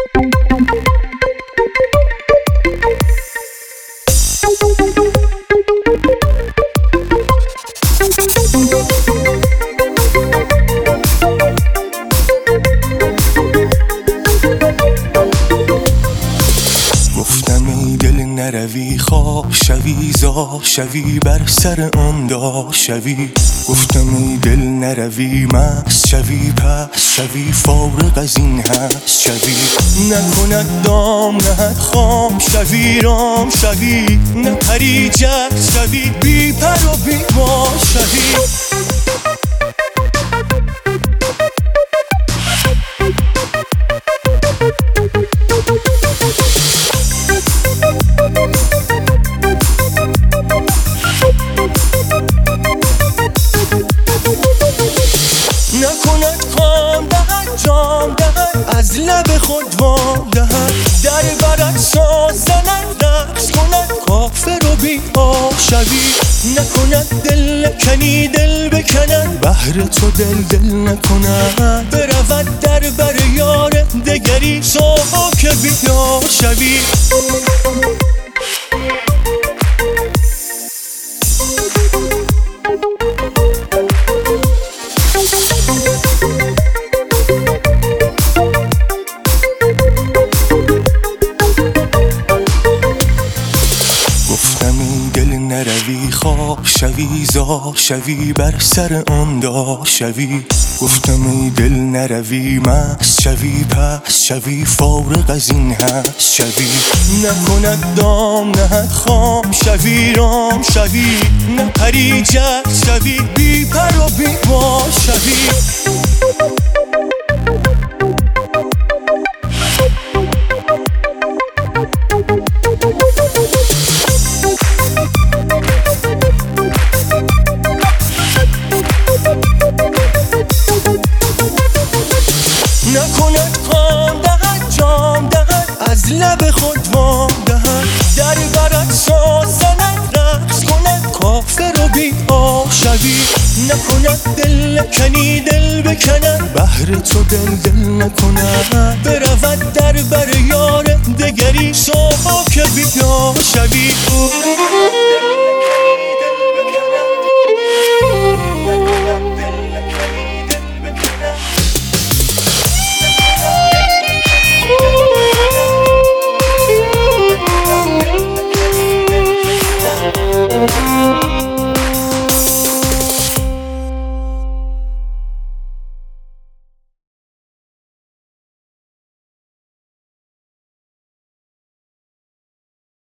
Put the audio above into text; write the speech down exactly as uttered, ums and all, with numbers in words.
نروی خواب شوی زار شوی بر سر آن دار شوی گفتم ای دل نروی مست شوی پس شوی فارغ از این هست شوی نکند دام نهد خام شوی رام شوی نپری جک شوی بی پر و بی بال شوی نکند خام دهد جام دهد از لب خود وام دهد در برد ساز زند رقص کند کافر و بی پا شوی نکند دل کنی دل بکند بهر تو دل دل نکند برود در بر یار دگری صبح که بیدار شوی نروی خواب شوی زار شوی بر سر آن دار شوی گفتم ای دل نروی مست شوی پس شوی فارغ از این هست شوی نکند دام نهد خام شوی رام شوی نپری جک شوی بی پر و بی بال شوی نکند خام دهد جام دهد از لب خود وام دهد در برد ساز زند رقص کند کافر و بی پا شوی نکند دل کنی دل بکند بهر تو دل دل نکند برود در بر یار دگری صبح که بیدار شوی